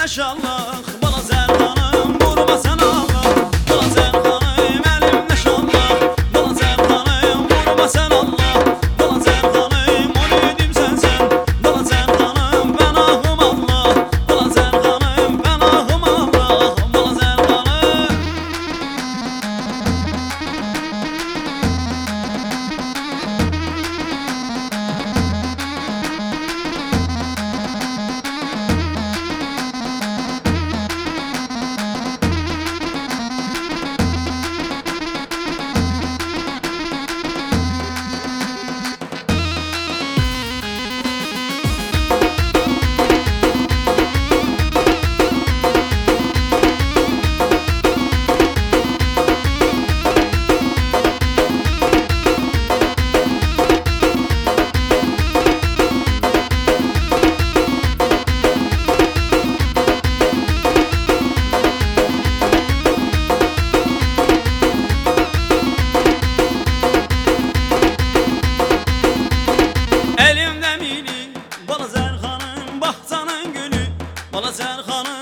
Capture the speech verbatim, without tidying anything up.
şallaq Bala Zərxanım vurma sən Allah Bala Zərxanım əlimdə şallaq Bala Zərxanım vurma sən Allah Bala Zərxanım onidim sənsən Bala Zərxanım pənahım Allah Bala Zərxanım pənahım Allah Bala Zərxanım Bala Zərxanım bağçanın gülü Bala Zərxanım